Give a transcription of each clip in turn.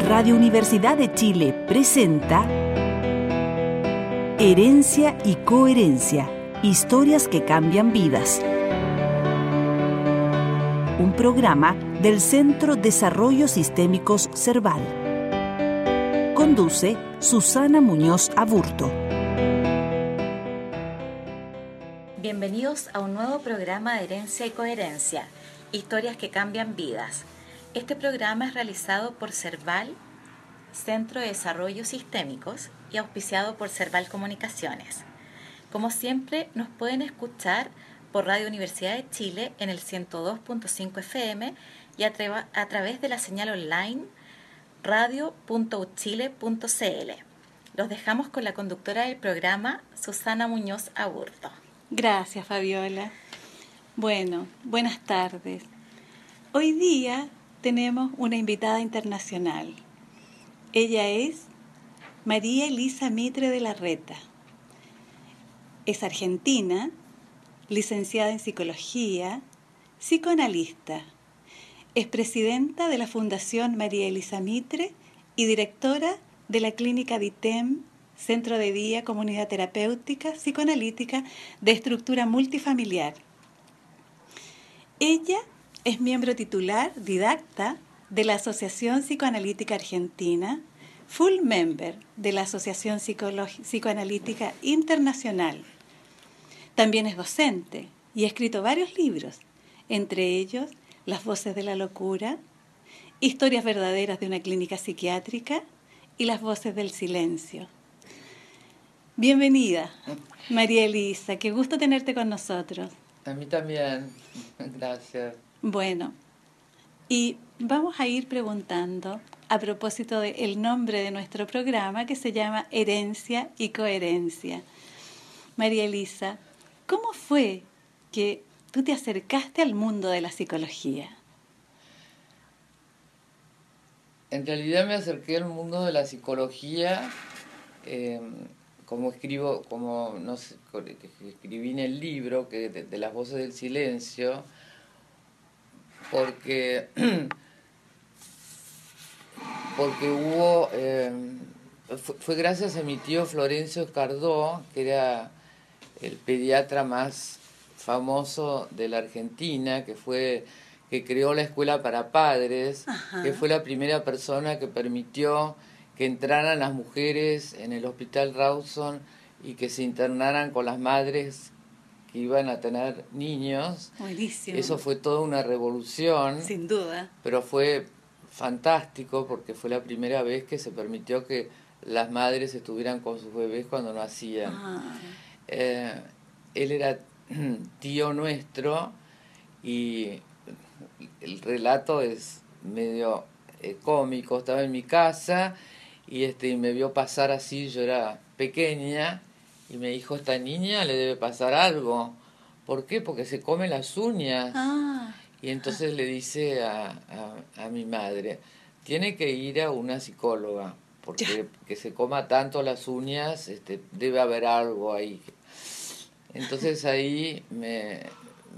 Radio Universidad de Chile presenta Herencia y Coherencia, historias que cambian vidas. Un programa del Centro Desarrollo Sistémicos Cerval. Conduce Susana Muñoz Aburto. Bienvenidos a un nuevo programa de Herencia y Coherencia, historias que cambian vidas. Este programa es realizado por Cerval, Centro de Desarrollo Sistémicos, y auspiciado por Cerval Comunicaciones. Como siempre, nos pueden escuchar por Radio Universidad de Chile en el 102.5 FM y a través de la señal online radio.uchile.cl. Los dejamos con la conductora del programa, Susana Muñoz Aburto. Gracias, Fabiola. Bueno, buenas tardes. Hoy día tenemos una invitada internacional. Ella es María Elisa Mitre de la Reta. Es argentina, licenciada en psicología, psicoanalista. Es presidenta de la Fundación María Elisa Mitre y directora de la Clínica DITEM, Centro de Día Comunidad Terapéutica Psicoanalítica de Estructura Multifamiliar. Ella es miembro titular, didacta de la Asociación Psicoanalítica Argentina, full member de la Asociación Psicoanalítica Internacional. También es docente y ha escrito varios libros, entre ellos Las voces de la locura, Historias verdaderas de una clínica psiquiátrica y Las voces del silencio. Bienvenida, María Elisa, qué gusto tenerte con nosotros. A mí también, gracias. Bueno, y vamos a ir preguntando a propósito del nombre de nuestro programa, que se llama Herencia y Coherencia. María Elisa, ¿cómo fue que tú te acercaste al mundo de la psicología? En realidad me acerqué al mundo de la psicología, escribí en el libro de Las voces del silencio, porque hubo, fue gracias a mi tío Florencio Escardó, que era el pediatra más famoso de la Argentina, que creó la escuela para padres. Ajá. Que fue la primera persona que permitió que entraran las mujeres en el Hospital Rawson y que se internaran con las madres que iban a tener niños. Buenísimo. Eso fue toda una revolución. Sin duda. Pero fue fantástico porque fue la primera vez que se permitió que las madres estuvieran con sus bebés cuando nacían. Ah. Él era tío nuestro y el relato es medio cómico. Estaba en mi casa y me vio pasar así, yo era pequeña, y me dijo, esta niña le debe pasar algo. ¿Por qué? Porque se come las uñas. Ah. Y entonces le dice a mi madre, tiene que ir a una psicóloga, porque que se coma tanto las uñas, debe haber algo ahí. Entonces ahí me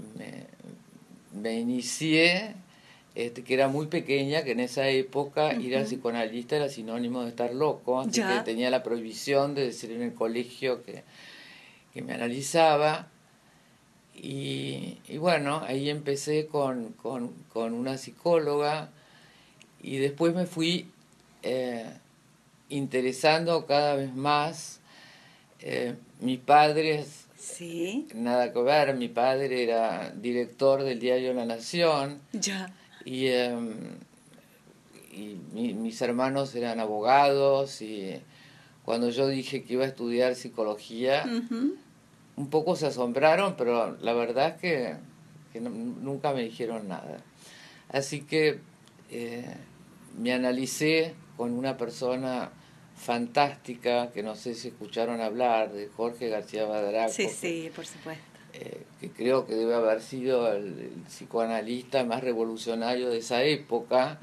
inicié, que era muy pequeña, que en esa época ir al psicoanalista era sinónimo de estar loco, así que tenía la prohibición de decir en el colegio que me analizaba. Y bueno, ahí empecé con una psicóloga y después me fui interesando cada vez más. Mi padre, ¿sí? Nada que ver, mi padre era director del diario La Nación. Ya. Y mis hermanos eran abogados, y cuando yo dije que iba a estudiar psicología, un poco se asombraron, pero la verdad es que nunca me dijeron nada. Así que me analicé con una persona fantástica, que no sé si escucharon hablar, de Jorge García Badraco. Sí, por supuesto. Que creo que debe haber sido el psicoanalista más revolucionario de esa época.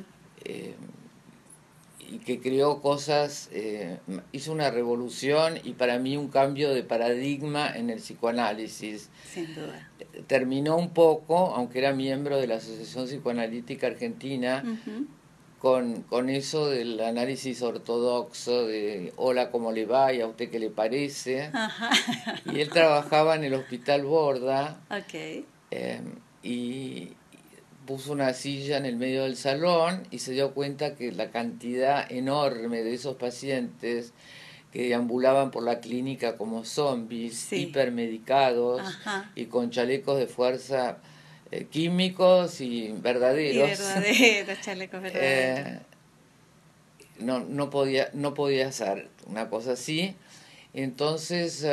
Y que creó cosas, hizo una revolución y para mí un cambio de paradigma en el psicoanálisis. Sin duda. Terminó un poco, aunque era miembro de la Asociación Psicoanalítica Argentina, con eso del análisis ortodoxo de hola, ¿cómo le va? ¿Y a usted qué le parece? Ajá. Y él trabajaba en el Hospital Borda Ok. y puso una silla en el medio del salón y se dio cuenta que la cantidad enorme de esos pacientes que deambulaban por la clínica como zombies, Sí. hipermedicados Ajá. y con chalecos de fuerza químicos y Y verdaderos, verdadero, chalecos verdaderos. no podía hacer una cosa así. Entonces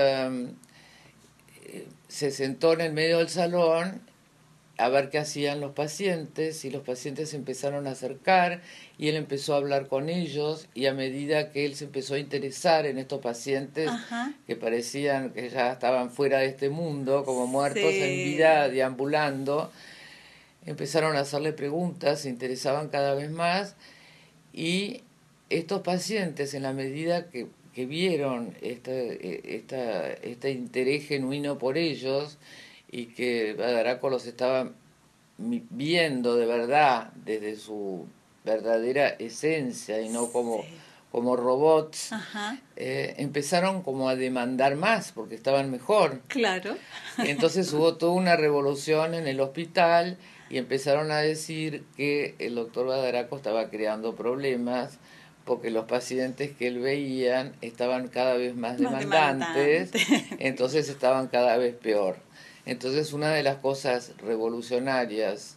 se sentó en el medio del salón a ver qué hacían los pacientes, y los pacientes se empezaron a acercar y él empezó a hablar con ellos, y a medida que él se empezó a interesar en estos pacientes Ajá. que parecían que ya estaban fuera de este mundo, como muertos en Sí. vida, deambulando, empezaron a hacerle preguntas, se interesaban cada vez más, y estos pacientes, en la medida que vieron este interés genuino por ellos, y que Badaraco los estaba viendo de verdad desde su verdadera esencia y no como robots, Ajá. empezaron como a demandar más porque estaban mejor. Claro. Entonces hubo toda una revolución en el hospital y empezaron a decir que el doctor Badaraco estaba creando problemas porque los pacientes que él veían estaban cada vez más demandantes, entonces estaban cada vez peor. Entonces una de las cosas revolucionarias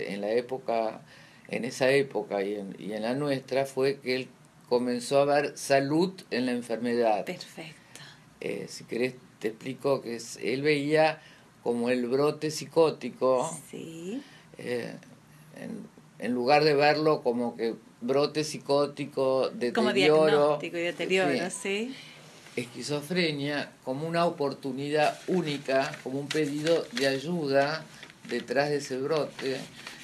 en esa época y en la nuestra, fue que él comenzó a ver salud en la enfermedad. Perfecto. Si querés te explico que él veía como el brote psicótico, Sí. En lugar de verlo como que brote psicótico, Como deterioro, diagnóstico y deterioro, sí. esquizofrenia, como una oportunidad única, como un pedido de ayuda detrás de ese brote,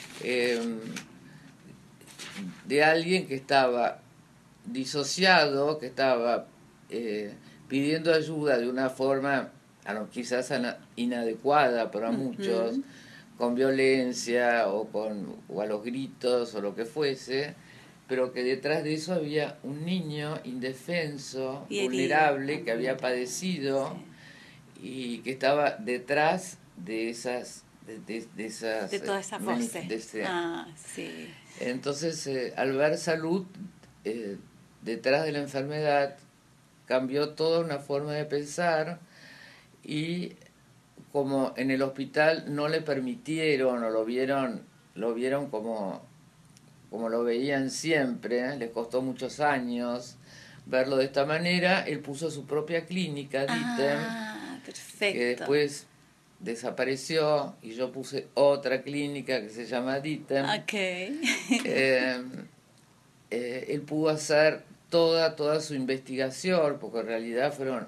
de alguien que estaba disociado, que estaba pidiendo ayuda de una forma quizás inadecuada para muchos, con violencia o a los gritos o lo que fuese, pero que detrás de eso había un niño indefenso, y vulnerable, que había padecido, sí, y que estaba detrás de esas de todas esas voces. Sí. Entonces, al ver salud detrás de la enfermedad, cambió toda una forma de pensar, y como en el hospital no le permitieron o lo vieron como lo veían siempre, les costó muchos años verlo de esta manera, él puso su propia clínica, Ditem, perfecto. que después desapareció, y yo puse otra clínica que se llama Ditem. Okay. Él pudo hacer toda su investigación, porque en realidad fueron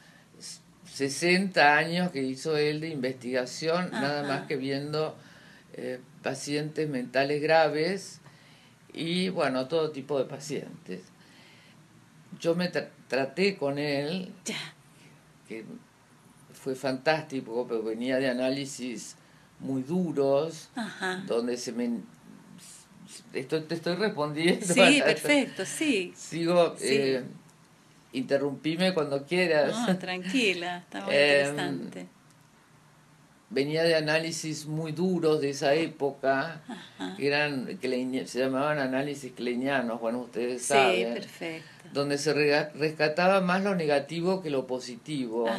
60 años que hizo él de investigación, nada más que viendo pacientes mentales graves y, bueno, todo tipo de pacientes. Yo me traté con él, que fue fantástico, pero venía de análisis muy duros, donde te estoy respondiendo. Sí, perfecto, sí. Sigo, sí. Interrumpime cuando quieras. No, tranquila, está muy interesante. Venía de análisis muy duros de esa época, que se llamaban análisis kleinianos, bueno, ustedes saben. Sí, perfecto. Donde se rescataba más lo negativo que lo positivo.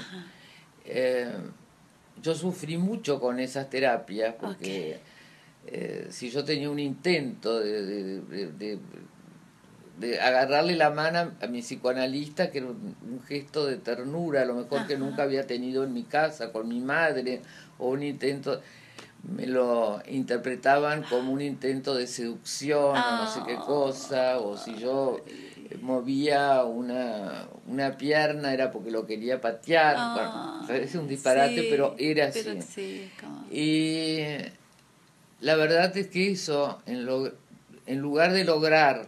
Yo sufrí mucho con esas terapias, porque si yo tenía un intento de agarrarle la mano a mi psicoanalista, que era un gesto de ternura, a lo mejor que nunca había tenido en mi casa, con mi madre, o un intento, me lo interpretaban como un intento de seducción, o no sé qué cosa, o si yo movía una pierna era porque lo quería patear. Bueno, es un disparate, pero era así. Pero sí, y la verdad es que eso, en lugar de lograr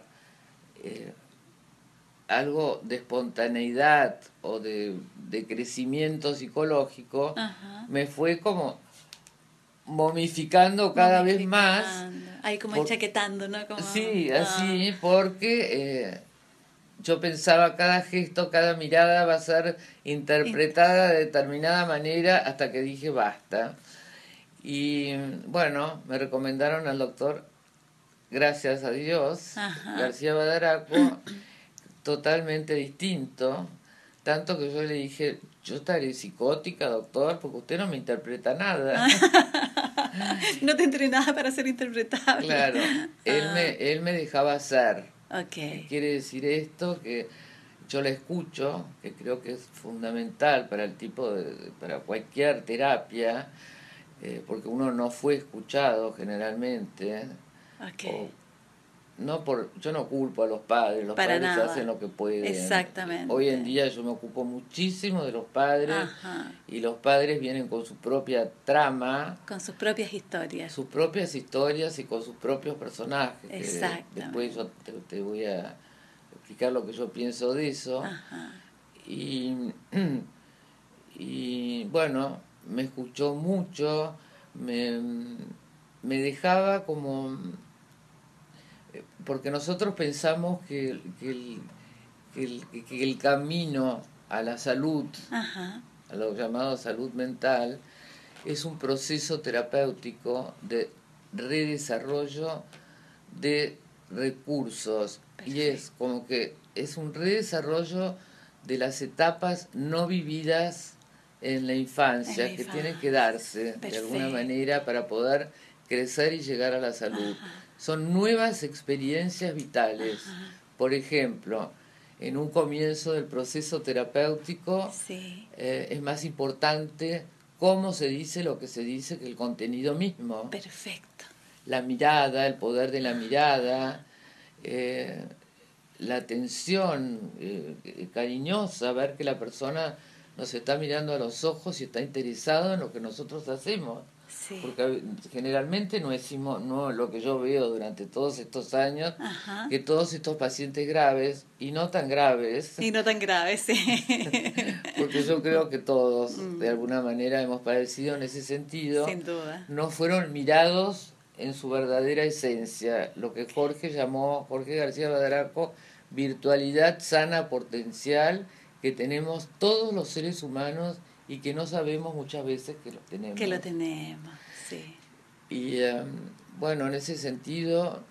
algo de espontaneidad o de crecimiento psicológico, me fue como momificando cada vez más. Ahí como enchaquetando, ¿no? Como, sí, así, porque yo pensaba cada gesto, cada mirada va a ser interpretada de determinada manera hasta que dije basta. Y bueno, me recomendaron al doctor, gracias a Dios, García Badaraco, totalmente distinto, tanto que yo le dije, yo estaré psicótica, doctor, porque usted no me interpreta nada. No te entrenaba para ser interpretable. Claro, él me dejaba hacer. Okay. Quiere decir esto, que yo la escucho, que creo que es fundamental para el tipo para cualquier terapia, porque uno no fue escuchado generalmente. Okay. Yo no culpo a los padres para nada. Hacen lo que pueden. Exactamente. Hoy en día yo me ocupo muchísimo de los padres. Y los padres vienen con su propia trama, con sus propias historias, y con sus propios personajes. Exactamente. Después yo te voy a explicar lo que yo pienso de eso. Y bueno, me escuchó mucho, me dejaba como, porque nosotros pensamos que el camino a la salud, a lo llamado salud mental, es un proceso terapéutico de redesarrollo de recursos. Perfecto. Y es como que es un redesarrollo de las etapas no vividas en la infancia, que tienen que darse. Perfecto. De alguna manera para poder crecer y llegar a la salud. Son nuevas experiencias vitales. Por ejemplo, en un comienzo del proceso terapéutico, es más importante cómo se dice lo que se dice que el contenido mismo. Perfecto. La mirada, el poder de la mirada, la atención cariñosa, ver que la persona nos está mirando a los ojos y está interesado en lo que nosotros hacemos. Sí. Porque generalmente no decimos, no lo que yo veo durante todos estos años, que todos estos pacientes graves, y no tan graves, sí. Porque yo creo que todos de alguna manera hemos padecido en ese sentido. Sin duda. No fueron mirados en su verdadera esencia, lo que Jorge García Badaraco, virtualidad sana potencial, que tenemos todos los seres humanos y que no sabemos muchas veces que lo tenemos. Que lo tenemos, sí. Y bueno, en ese sentido,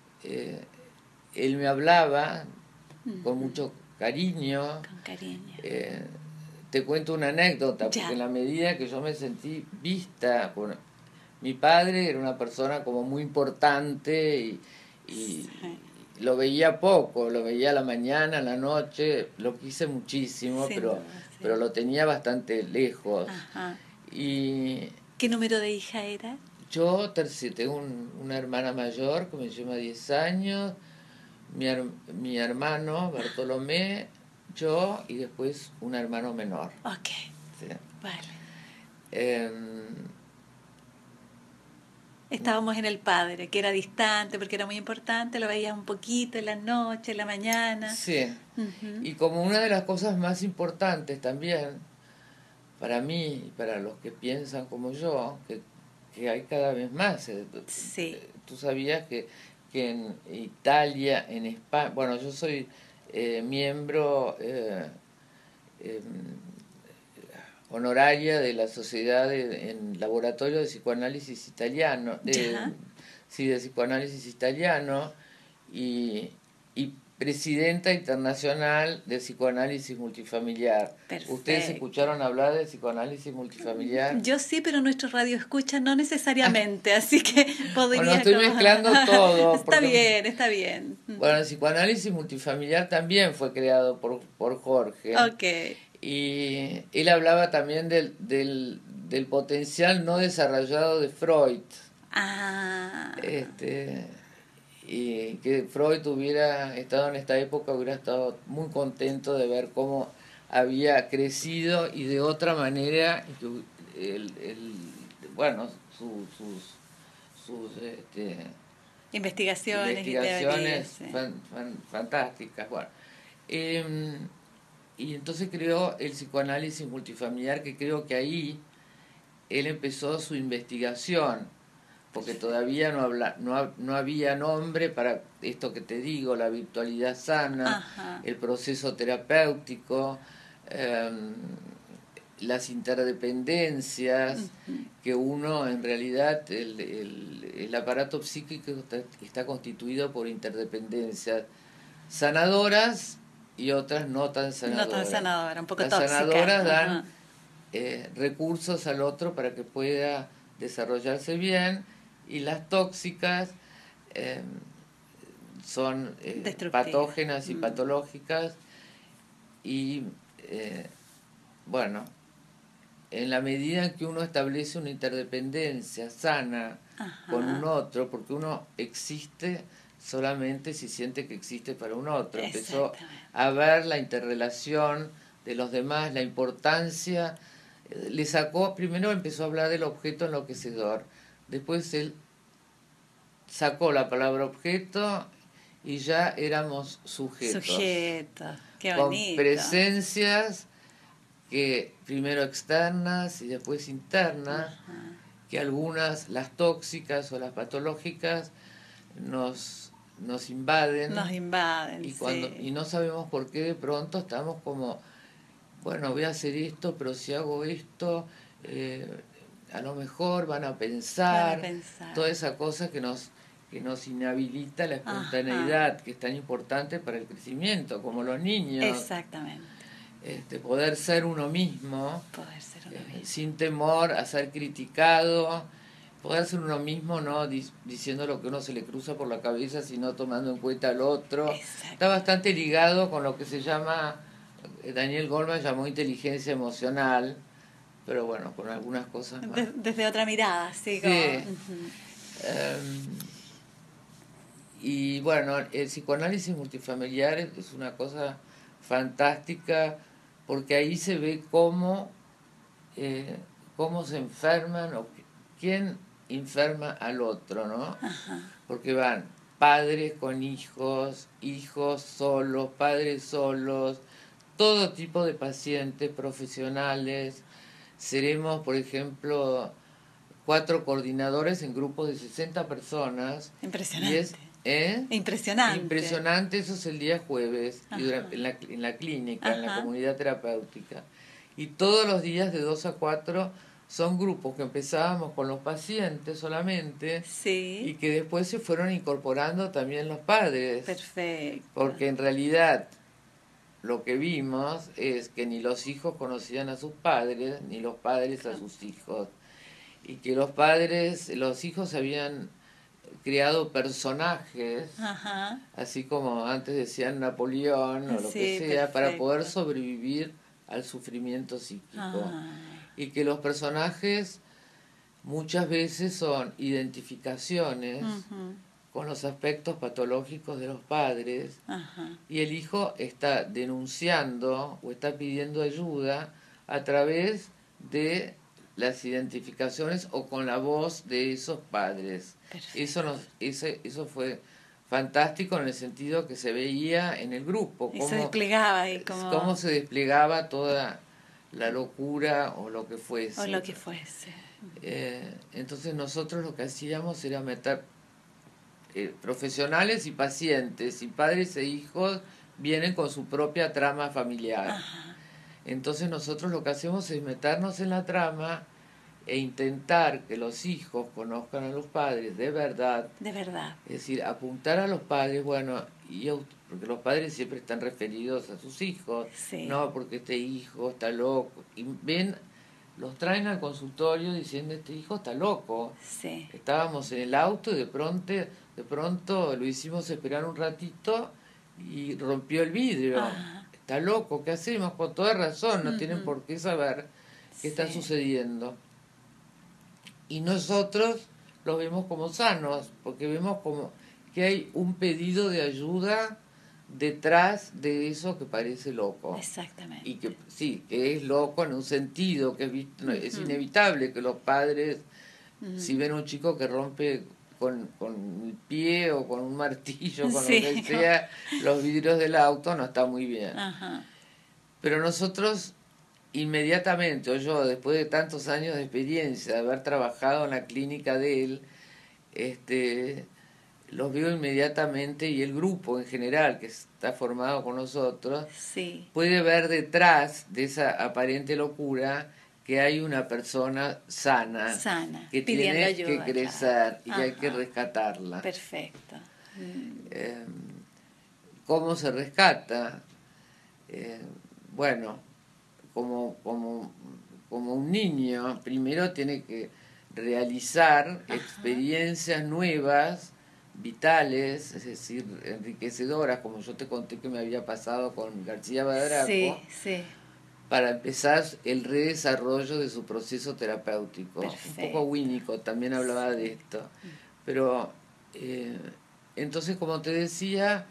él me hablaba con mucho cariño. Con cariño. Te cuento una anécdota, porque en la medida que yo me sentí vista, mi padre era una persona como muy importante y lo veía poco, lo veía a la mañana, a la noche, lo quise muchísimo, pero lo tenía bastante lejos. Y ¿qué número de hija era? Yo tengo una hermana mayor que me lleva 10 años, mi hermano Bartolomé, yo y después un hermano menor. Ok, ¿sí? Vale. Estábamos en el padre, que era distante porque era muy importante, lo veías un poquito en la noche, en la mañana. Sí, y como una de las cosas más importantes también, para mí y para los que piensan como yo, que hay cada vez más. Sí. Tú sabías que en Italia, en España, bueno, yo soy miembro honoraria de la Sociedad en Laboratorio de Psicoanálisis Italiano, de Psicoanálisis Italiano, y presidenta internacional de psicoanálisis multifamiliar. Perfecto. ¿Ustedes escucharon hablar de psicoanálisis multifamiliar? Yo sí, pero nuestros radioescuchas no necesariamente, así que podría... Bueno, estoy mezclando todo. Está bien. Bueno, el psicoanálisis multifamiliar también fue creado por Jorge. Ok. Y él hablaba también del potencial no desarrollado de Freud. Y que Freud hubiera estado en esta época, hubiera estado muy contento de ver cómo había crecido y de otra manera sus investigaciones fantásticas. Bueno, y entonces creó el psicoanálisis multifamiliar, que creo que ahí él empezó su investigación, porque todavía no había nombre para esto que te digo, la virtualidad sana, Ajá. el proceso terapéutico, las interdependencias, que uno en realidad, el aparato psíquico está constituido por interdependencias sanadoras y otras no tan sanadoras. No tan sanadora, un poco Las tóxica. sanadoras dan Ajá. recursos al otro para que pueda desarrollarse bien, y las tóxicas son patógenas y patológicas, y bueno, en la medida en que uno establece una interdependencia sana con un otro, porque uno existe solamente si siente que existe para un otro, empezó a ver la interrelación de los demás, la importancia, primero empezó a hablar del objeto enloquecedor, después él sacó la palabra objeto y ya éramos sujetos. Qué con bonito. Presencias que primero externas y después internas, que algunas, las tóxicas o las patológicas, nos invaden. Nos invaden, y no sabemos por qué de pronto estamos como, bueno, voy a hacer esto, pero si hago esto, a lo mejor van a pensar. Toda esa cosa que nos inhabilita la espontaneidad, que es tan importante para el crecimiento, como los niños. Exactamente. Poder ser uno mismo, sin temor a ser criticado, poder ser uno mismo, no diciendo lo que uno se le cruza por la cabeza, sino tomando en cuenta al otro. Está bastante ligado con lo que se llama, Daniel Goleman llamó inteligencia emocional, pero bueno, con algunas cosas más. Desde otra mirada, sí. Y bueno, el psicoanálisis multifamiliar es una cosa fantástica, porque ahí se ve cómo se enferman, o quién enferma al otro, ¿no? Porque van padres con hijos, hijos solos, padres solos, todo tipo de pacientes, profesionales. Seremos, por ejemplo, 4 coordinadores en grupos de 60 personas. Impresionante. Impresionante, eso es el día jueves, y en la clínica, en la comunidad terapéutica. Y todos los días de 2 a 4 son grupos que empezábamos con los pacientes solamente, y que después se fueron incorporando también los padres. Perfecto. Porque en realidad lo que vimos es que ni los hijos conocían a sus padres, ni los padres a sus hijos. Y que los hijos habían creado personajes, así como antes decían Napoleón o lo que sea, para poder sobrevivir al sufrimiento psíquico. Y que los personajes muchas veces son identificaciones con los aspectos patológicos de los padres, y el hijo está denunciando o está pidiendo ayuda a través de las identificaciones o con la voz de esos padres. Eso fue fantástico, en el sentido que se veía en el grupo cómo se desplegaba cómo se desplegaba toda la locura o lo que fuese. Entonces nosotros lo que hacíamos era meter profesionales y pacientes, y padres e hijos vienen con su propia trama familiar. Entonces nosotros lo que hacemos es meternos en la trama e intentar que los hijos conozcan a los padres de verdad. Es decir, apuntar a los padres, porque los padres siempre están referidos a sus hijos, no porque este hijo está loco. Y los traen al consultorio diciendo, este hijo está loco. Estábamos en el auto y de pronto lo hicimos esperar un ratito y rompió el vidrio. Está loco, ¿qué hacemos? Con toda razón, no tienen por qué saber qué está sucediendo. Y nosotros los vemos como sanos, porque vemos como que hay un pedido de ayuda detrás de eso que parece loco. Exactamente. Y que que es loco en un sentido, que es inevitable que los padres, si ven a un chico que rompe con el pie o con un martillo, con lo que sea, los vidrios del auto, no está muy bien. Pero nosotros inmediatamente, o yo, después de tantos años de experiencia, de haber trabajado en la clínica de él, los veo inmediatamente, y el grupo en general que está formado con nosotros Sí. puede ver detrás de esa aparente locura que hay una persona sana, que pidiendo tiene ayuda, que crecer, claro. y que hay que rescatarla. Perfecto. ¿Cómo se rescata? Bueno, como un niño, primero tiene que realizar experiencias nuevas, vitales, es decir, enriquecedoras, como yo te conté que me había pasado con García Badraco, Sí. para empezar el redesarrollo de su proceso terapéutico. Perfecto. Un poco Winnicott también hablaba de esto. Pero, entonces, como te decía,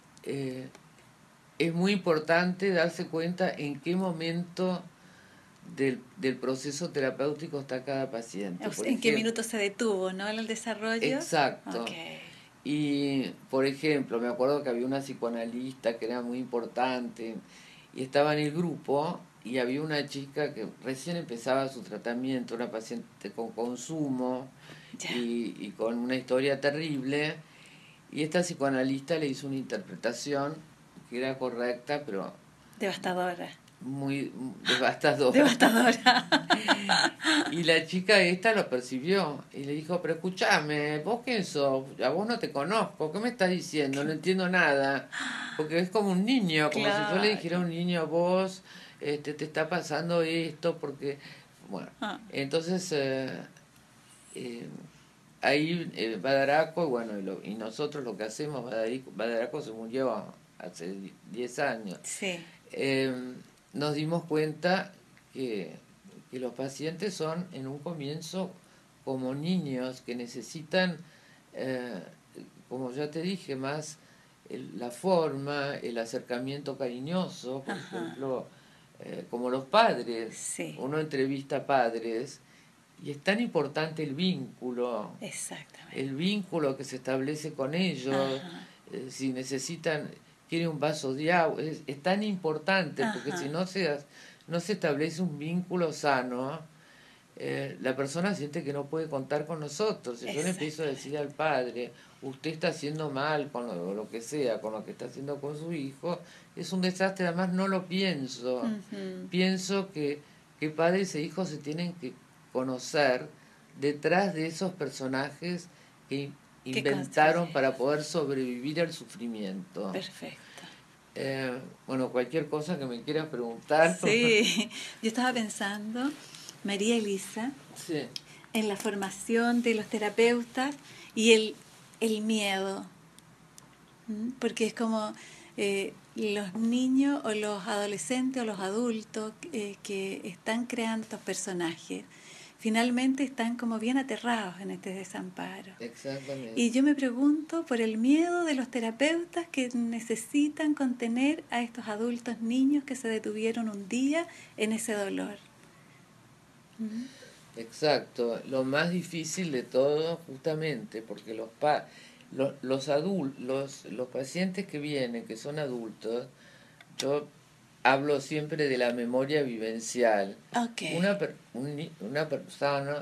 es muy importante darse cuenta en qué momento del proceso terapéutico está cada paciente. ¿En qué minuto se detuvo, no, el desarrollo? Exacto. Okay. Y, por ejemplo, me acuerdo que había una psicoanalista que era muy importante y estaba en el grupo, y había una chica que recién empezaba su tratamiento, una paciente con consumo y con una historia terrible, y esta psicoanalista le hizo una interpretación que era correcta, pero devastadora. Muy devastadora. Devastadora. Y la chica esta lo percibió y le dijo, pero escúchame, ¿vos quién sos? A vos no te conozco, ¿qué me estás diciendo? No entiendo nada. Porque es como un niño, como si yo le dijera a un niño, vos te está pasando esto, porque... Bueno, entonces ahí Badaraco, y bueno, y nosotros lo que hacemos, Badaraco se murió hace 10 años. Sí. Nos dimos cuenta que los pacientes son en un comienzo como niños que necesitan, como ya te dije, más la forma, el acercamiento cariñoso, por ejemplo, como los padres. Sí. Uno entrevista padres y es tan importante el vínculo. Exactamente. El vínculo que se establece con ellos, si necesitan, quieren un vaso de agua, es tan importante, porque si no se establece un vínculo sano, la persona siente que no puede contar con nosotros. Si yo le empiezo a decir al padre, usted está haciendo mal con lo que sea, con lo que está haciendo con su hijo, es un desastre. Además no lo pienso. Pienso que padres e hijos se tienen que conocer detrás de esos personajes que inventaron para poder sobrevivir al sufrimiento. Perfecto. Bueno, cualquier cosa que me quieras preguntar. Sí, yo estaba pensando, María Elisa, sí, en la formación de los terapeutas y el miedo, porque es como los niños o los adolescentes o los adultos que están creando estos personajes, finalmente están como bien aterrados en este desamparo. Exactamente. Y yo me pregunto por el miedo de los terapeutas que necesitan contener a estos adultos niños que se detuvieron un día en ese dolor. Exacto. Lo más difícil de todo, justamente, porque los pacientes que vienen, que son adultos, yo hablo siempre de la memoria vivencial. Okay. Una persona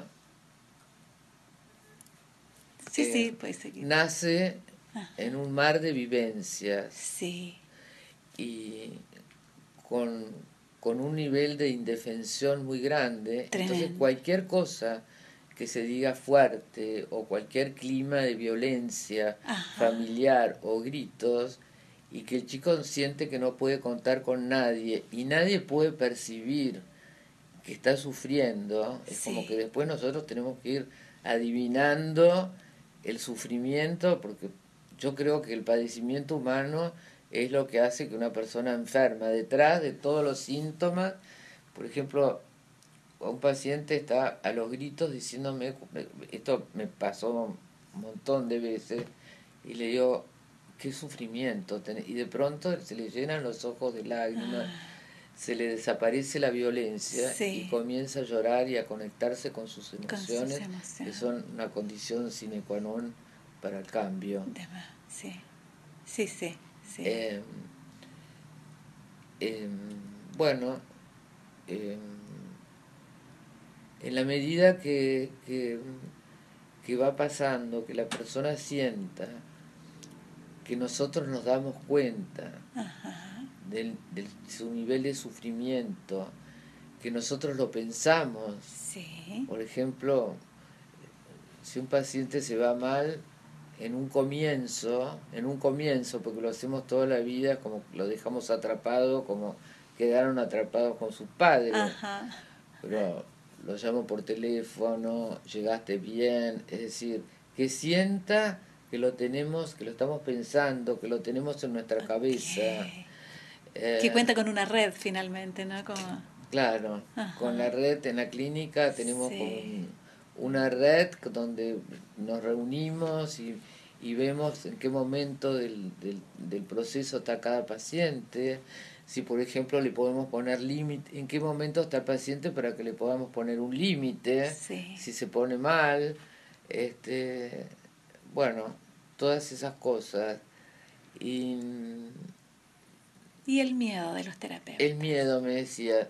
puede seguir. Nace en un mar de vivencias. Sí. Y con un nivel de indefensión muy grande. Tremendo. Entonces cualquier cosa que se diga fuerte, o cualquier clima de violencia familiar o gritos, y que el chico siente que no puede contar con nadie y nadie puede percibir que está sufriendo, es como que después nosotros tenemos que ir adivinando el sufrimiento, porque yo creo que el padecimiento humano es lo que hace que una persona enferma, detrás de todos los síntomas. Por ejemplo, un paciente está a los gritos diciéndome, esto me pasó un montón de veces, y le digo, qué sufrimiento, y de pronto se le llenan los ojos de lágrimas, se le desaparece la violencia y comienza a llorar y a conectarse con sus emociones, que son una condición sine qua non para el cambio. Sí. Bueno, en la medida que va pasando, que la persona sienta que nosotros nos damos cuenta de su nivel de sufrimiento, que nosotros lo pensamos. Sí. Por ejemplo, si un paciente se va mal, en un comienzo, porque lo hacemos toda la vida, como lo dejamos atrapado, como quedaron atrapados con sus padres. Ajá. Pero lo llamo por teléfono, llegaste bien, es decir, que sienta que lo tenemos, que lo estamos pensando, que lo tenemos en nuestra cabeza. Que cuenta con una red finalmente, ¿no? Como... Claro, con la red en la clínica tenemos una red donde nos reunimos y vemos en qué momento del proceso está cada paciente. Si, por ejemplo, le podemos poner límite, en qué momento está el paciente para que le podamos poner un límite, si se pone mal, bueno, todas esas cosas. Y el miedo de los terapeutas. El miedo, me decía.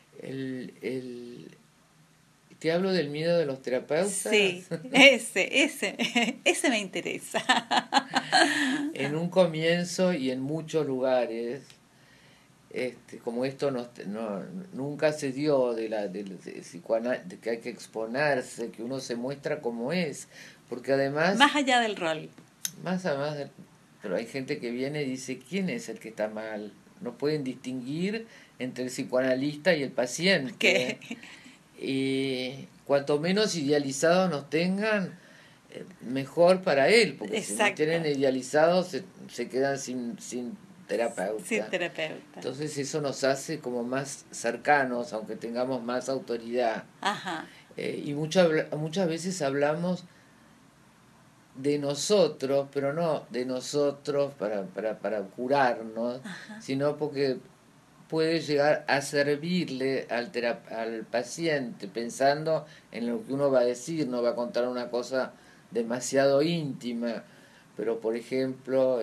¿Te hablo del miedo de los terapeutas? Sí, ese me interesa. En un comienzo y en muchos lugares, como esto nunca se dio de que hay que exponerse, que uno se muestra como es, porque además... Más allá del rol. Pero hay gente que viene y dice, ¿quién es el que está mal? No pueden distinguir entre el psicoanalista y el paciente. ¿Qué? Y cuanto menos idealizados nos tengan, mejor para él, porque Exacto. Si nos tienen idealizados se quedan sin terapeuta. Sin terapeuta. Entonces eso nos hace como más cercanos, aunque tengamos más autoridad. Ajá. Y muchas veces hablamos de nosotros, pero no de nosotros para curarnos, sino porque puede llegar a servirle al paciente, pensando en lo que uno va a decir, no va a contar una cosa demasiado íntima, pero por ejemplo,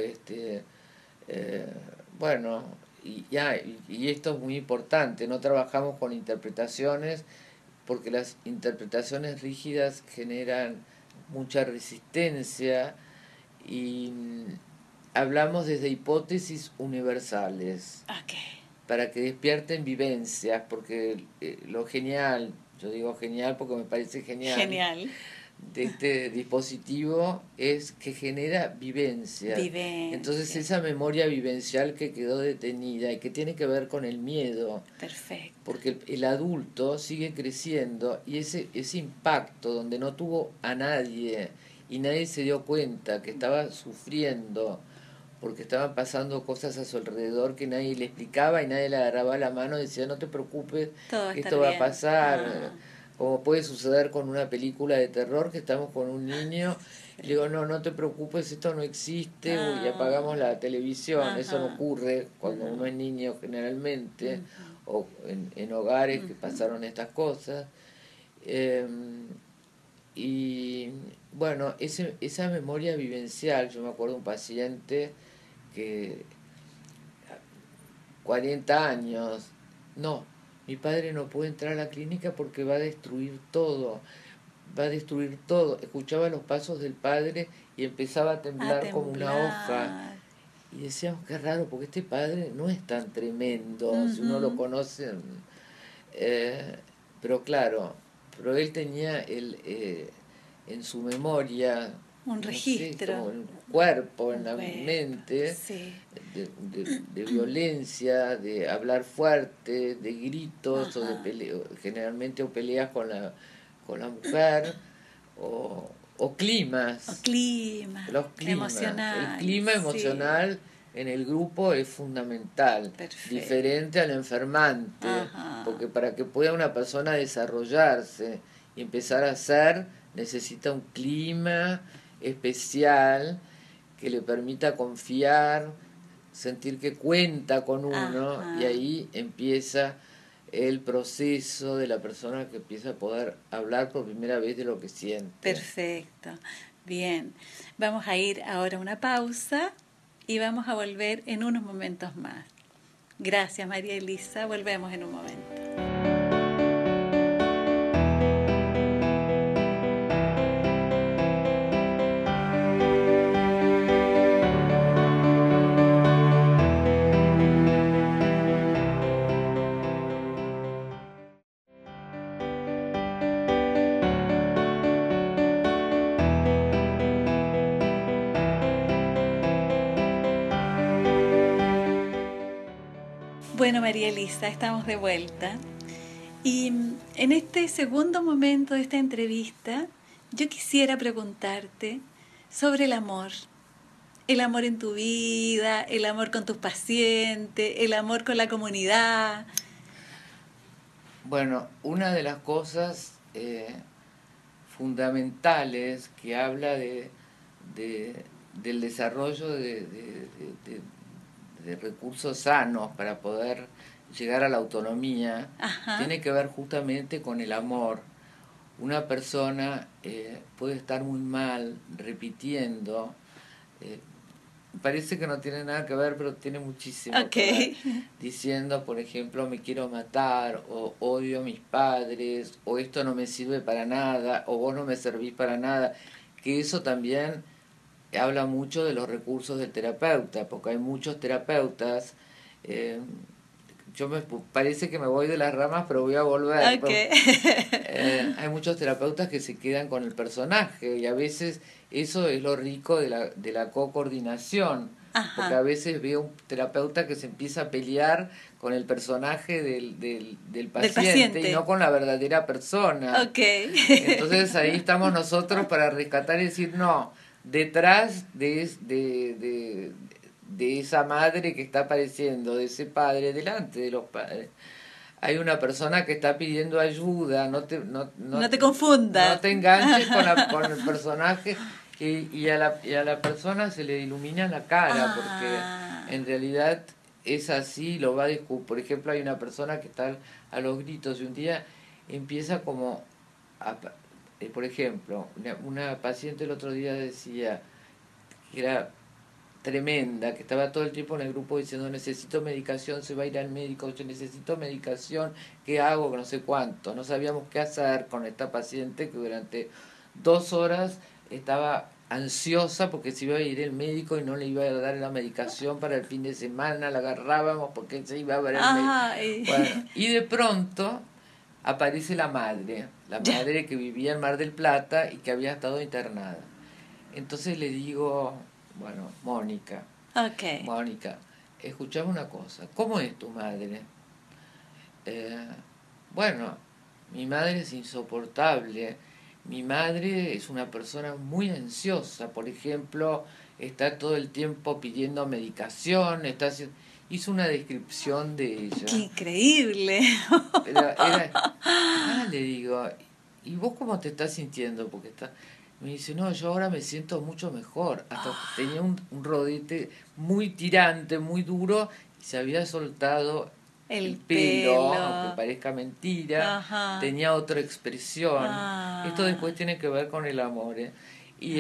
bueno, y esto es muy importante, no trabajamos con interpretaciones, porque las interpretaciones rígidas generan mucha resistencia y hablamos desde hipótesis universales. Para que despierten vivencias, porque lo genial, yo digo genial porque me parece genial, de este dispositivo es que genera vivencia. Entonces esa memoria vivencial que quedó detenida y que tiene que ver con el miedo. Perfecto. Porque el adulto sigue creciendo y ese impacto donde no tuvo a nadie y nadie se dio cuenta que estaba sufriendo porque estaban pasando cosas a su alrededor que nadie le explicaba y nadie le agarraba la mano y decía, no te preocupes, que esto va a pasar. Como puede suceder con una película de terror, que estamos con un niño, y le digo, no te preocupes, esto no existe, y apagamos la televisión. Eso no ocurre cuando uno es niño generalmente, o en hogares que pasaron estas cosas. Y bueno, esa memoria vivencial, yo me acuerdo de un paciente que 40 años, mi padre no puede entrar a la clínica porque va a destruir todo. Escuchaba los pasos del padre y empezaba a temblar como una hoja. Y decíamos, qué raro, porque este padre no es tan tremendo, si uno lo conoce. Pero claro, él tenía en su memoria un registro, en el cuerpo, en la mente, de violencia, de hablar fuerte, de gritos, o de generalmente peleas con la mujer, o climas. Los climas. El clima emocional en el grupo es fundamental. Perfecto. Diferente al enfermante, porque para que pueda una persona desarrollarse y empezar a ser, necesita un clima especial que le permita confiar, sentir que cuenta con uno, y ahí empieza el proceso de la persona que empieza a poder hablar por primera vez de lo que siente. Perfecto, bien. Vamos a ir ahora a una pausa y vamos a volver en unos momentos más. Gracias, María Elisa. Volvemos en un momento. Bueno, María Elisa, estamos de vuelta. Y en este segundo momento de esta entrevista, yo quisiera preguntarte sobre el amor. El amor en tu vida, el amor con tus pacientes, el amor con la comunidad. Bueno, una de las cosas fundamentales que habla del desarrollo de recursos sanos para poder llegar a la autonomía, Ajá. tiene que ver justamente con el amor. Una persona puede estar muy mal repitiendo, parece que no tiene nada que ver, pero tiene muchísimo que ver, diciendo, por ejemplo, me quiero matar, o odio a mis padres, o esto no me sirve para nada, o vos no me servís para nada, que eso también habla mucho de los recursos del terapeuta, porque hay muchos terapeutas, parece que me voy de las ramas, pero voy a volver. Okay. Hay muchos terapeutas que se quedan con el personaje, y a veces eso es lo rico de la co-coordinación. Ajá. Porque a veces veo un terapeuta que se empieza a pelear con el personaje del paciente y no con la verdadera persona. Okay. Entonces ahí estamos nosotros para rescatar y decir, no, detrás de esa madre que está apareciendo, de ese padre, delante de los padres, hay una persona que está pidiendo ayuda. No te confundas. No te enganches con el personaje, y a la persona se le ilumina la cara, porque en realidad es así, lo va a descubrir. Por ejemplo, hay una persona que está a los gritos y un día empieza como por ejemplo, una paciente el otro día decía que era tremenda, que estaba todo el tiempo en el grupo diciendo necesito medicación, se va a ir al médico, yo necesito medicación, ¿qué hago? No sé cuánto. No sabíamos qué hacer con esta paciente que durante 2 horas estaba ansiosa porque se iba a ir el médico y no le iba a dar la medicación para el fin de semana, la agarrábamos porque se iba a ver el médico. Bueno, y de pronto aparece la madre que vivía en Mar del Plata y que había estado internada. Entonces le digo, bueno, Mónica, escuchame una cosa, ¿cómo es tu madre? Bueno, mi madre es insoportable, mi madre es una persona muy ansiosa, por ejemplo, está todo el tiempo pidiendo medicación, hizo una descripción de ella. ¡Qué increíble! Le digo, ¿y vos cómo te estás sintiendo? Porque me dice, no, yo ahora me siento mucho mejor. Hasta tenía un rodete muy tirante, muy duro, y se había soltado el pelo, aunque parezca mentira. Ajá. Tenía otra expresión. Esto después tiene que ver con el amor, ¿eh? Y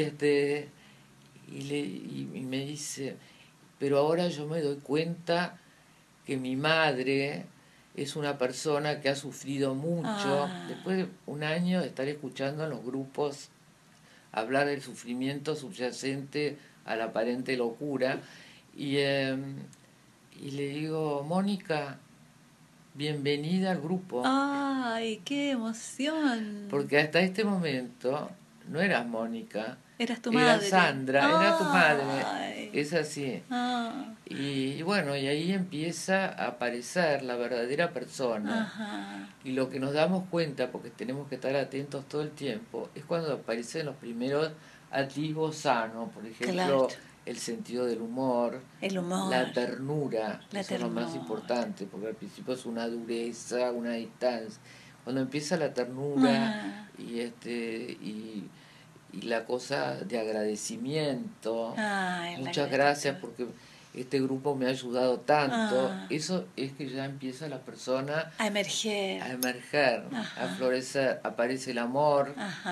y me dice, pero ahora yo me doy cuenta que mi madre es una persona que ha sufrido mucho. Después de un año de estar escuchando en los grupos hablar del sufrimiento subyacente a la aparente locura, y le digo, Mónica, bienvenida al grupo. ¡Ay, qué emoción! Porque hasta este momento no eras Mónica, eras tu madre. Era Sandra, era tu madre. Es así. Y bueno, y ahí empieza a aparecer la verdadera persona. Ajá. Y lo que nos damos cuenta, porque tenemos que estar atentos todo el tiempo, es cuando aparecen los primeros atisbos sanos. Por ejemplo, el sentido del humor, la ternura, eso es lo más importante, porque al principio es una dureza, una distancia. Cuando empieza la ternura y la cosa de agradecimiento, muchas gracias porque este grupo me ha ayudado tanto, eso es que ya empieza la persona a emerger, a florecer, aparece el amor,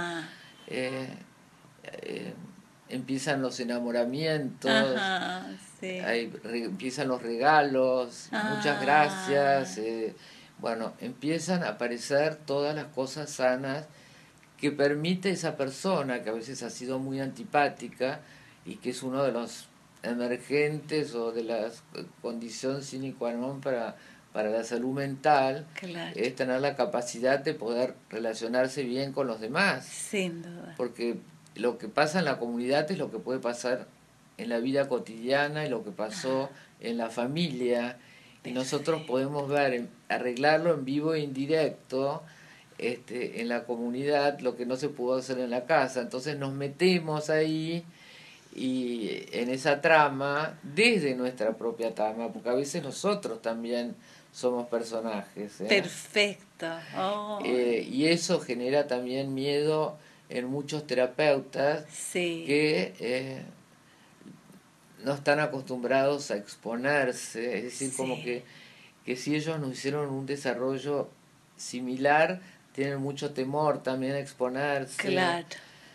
empiezan los enamoramientos, empiezan los regalos, muchas gracias, bueno, empiezan a aparecer todas las cosas sanas que permite esa persona que a veces ha sido muy antipática y que es uno de los emergentes o de las condiciones sine qua non para la salud mental, es tener la capacidad de poder relacionarse bien con los demás. Sin duda. Porque lo que pasa en la comunidad es lo que puede pasar en la vida cotidiana y lo que pasó en la familia. Y nosotros podemos ver, arreglarlo en vivo e indirecto en la comunidad, lo que no se pudo hacer en la casa. Entonces nos metemos ahí y en esa trama desde nuestra propia trama, porque a veces nosotros también somos personajes. Perfecto. Oh. Y eso genera también miedo en muchos terapeutas que no están acostumbrados a exponerse, es decir, como que si ellos no hicieron un desarrollo similar, tienen mucho temor también a exponerse. Claro.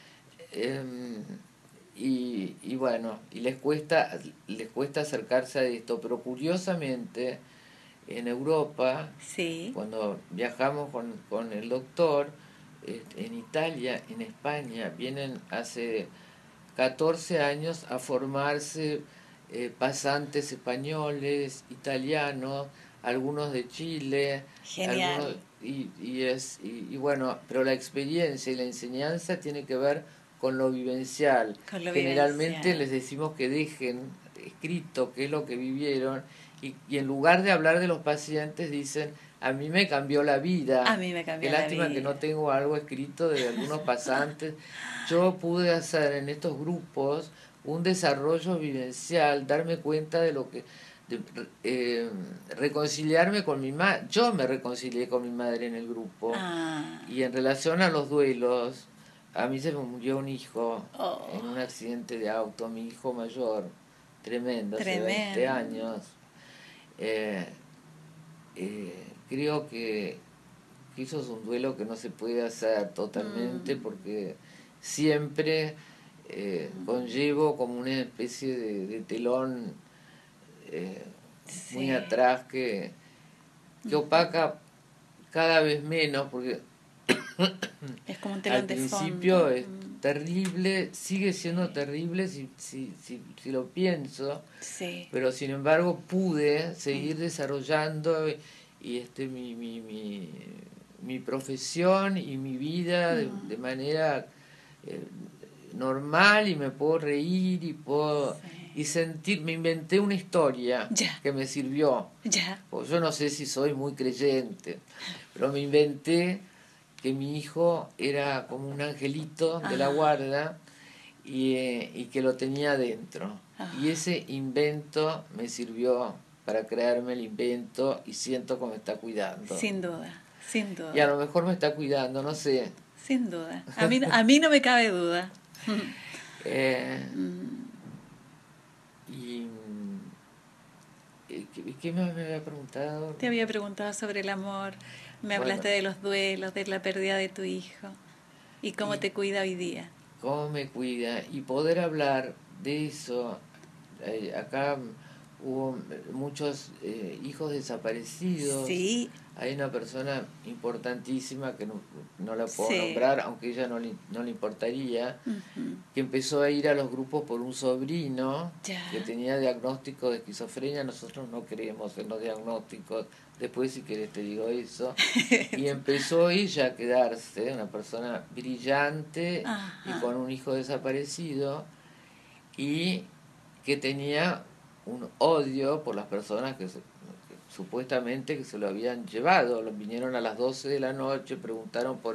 Y bueno, y les cuesta acercarse a esto, pero curiosamente en Europa, cuando viajamos con el doctor, en Italia, en España, vienen hace 14 años a formarse pasantes españoles, italianos, algunos de Chile. Genial. Y bueno, pero la experiencia y la enseñanza tiene que ver con lo vivencial. Generalmente les decimos que dejen escrito qué es lo que vivieron y en lugar de hablar de los pacientes dicen, a mí me cambió la vida. A mí me cambió la vida. Qué lástima que no tengo algo escrito de algunos pasantes. Yo pude hacer en estos grupos un desarrollo vivencial, darme cuenta de lo que... reconciliarme con mi madre. Yo me reconcilié con mi madre en el grupo. Y en relación a los duelos, a mí se me murió un hijo en un accidente de auto, mi hijo mayor, tremendo. Hace 20 años. Creo que eso es un duelo que no se puede hacer totalmente porque siempre conllevo como una especie de telón muy atrás que opaca cada vez menos, porque es como un telón al de principio fondo. Es terrible, sigue siendo terrible si lo pienso, pero sin embargo pude seguir desarrollando y mi profesión y mi vida de manera normal, y me puedo reír y puedo y sentir. Me inventé una historia que me sirvió. Pues yo no sé si soy muy creyente, pero me inventé que mi hijo era como un angelito de la guarda y que lo tenía dentro. Y ese invento me sirvió para crearme el invento y siento que me está cuidando. Sin duda, sin duda. Y a lo mejor me está cuidando, no sé. Sin duda. A mí no me cabe duda. ¿Qué más me había preguntado? Te había preguntado sobre el amor. Me hablaste de los duelos, de la pérdida de tu hijo. ¿Y cómo te cuida hoy día? ¿Cómo me cuida? Y poder hablar de eso. Acá hubo muchos hijos desaparecidos. Sí. Hay una persona importantísima que no la puedo nombrar, aunque ella no le importaría, que empezó a ir a los grupos por un sobrino que tenía diagnóstico de esquizofrenia. Nosotros no creemos en los diagnósticos, después si querés te digo eso. Y empezó ella a quedarse, una persona brillante y con un hijo desaparecido, y que tenía un odio por las personas que supuestamente que se lo habían llevado. Vinieron a las 12 de la noche, preguntaron por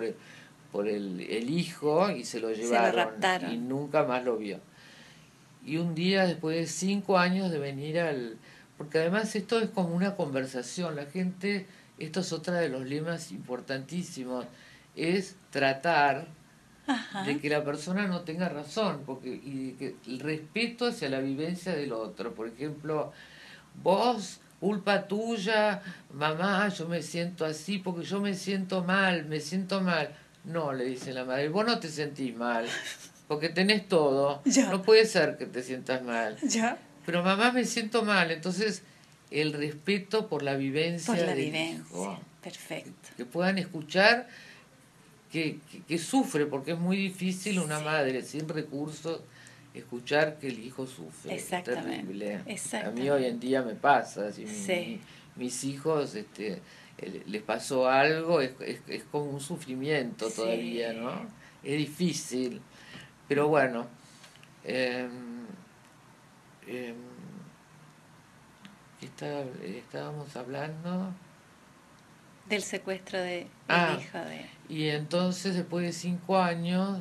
el hijo y se lo llevaron. Y nunca más lo vio. Y un día, después de 5 años de venir porque además esto es como una conversación, la gente, esto es otra de los lemas importantísimos, es tratar de que la persona no tenga razón, y de que el respeto hacia la vivencia del otro. Por ejemplo, vos, culpa tuya, mamá, yo me siento así porque yo me siento mal. No, le dice la madre, vos no te sentís mal, porque tenés todo, no puede ser que te sientas mal. Pero mamá, me siento mal. Entonces, el respeto por la vivencia del hijo. Perfecto. Que puedan escuchar que sufre, porque es muy difícil una madre sin recursos escuchar que el hijo sufre. Es terrible. A mí hoy en día me pasa. Mis hijos les pasó algo, es como un sufrimiento todavía, ¿no? Es difícil. Pero bueno, ¿qué estábamos hablando del secuestro del hijo de... Y entonces, después de 5 años,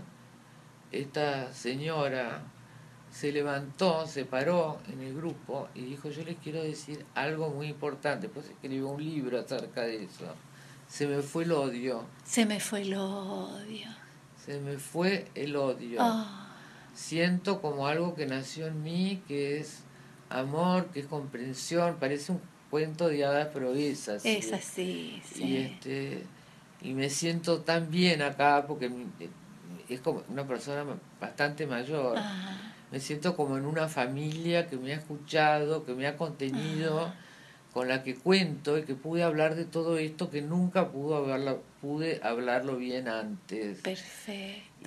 esta señora se levantó, se paró en el grupo y dijo: yo les quiero decir algo muy importante. Pues escribió un libro acerca de eso. Se me fue el odio. Se me fue el odio. Se me fue el odio. Oh. Siento como algo que nació en mí, que es amor, que es comprensión. Parece un cuento de hadas, pero es así. Es así, sí. Y me siento tan bien acá porque es como una persona bastante mayor. Me siento como en una familia que me ha escuchado, que me ha contenido, con la que cuento y que pude hablar de todo esto que nunca pude hablarlo bien antes. Perfecto.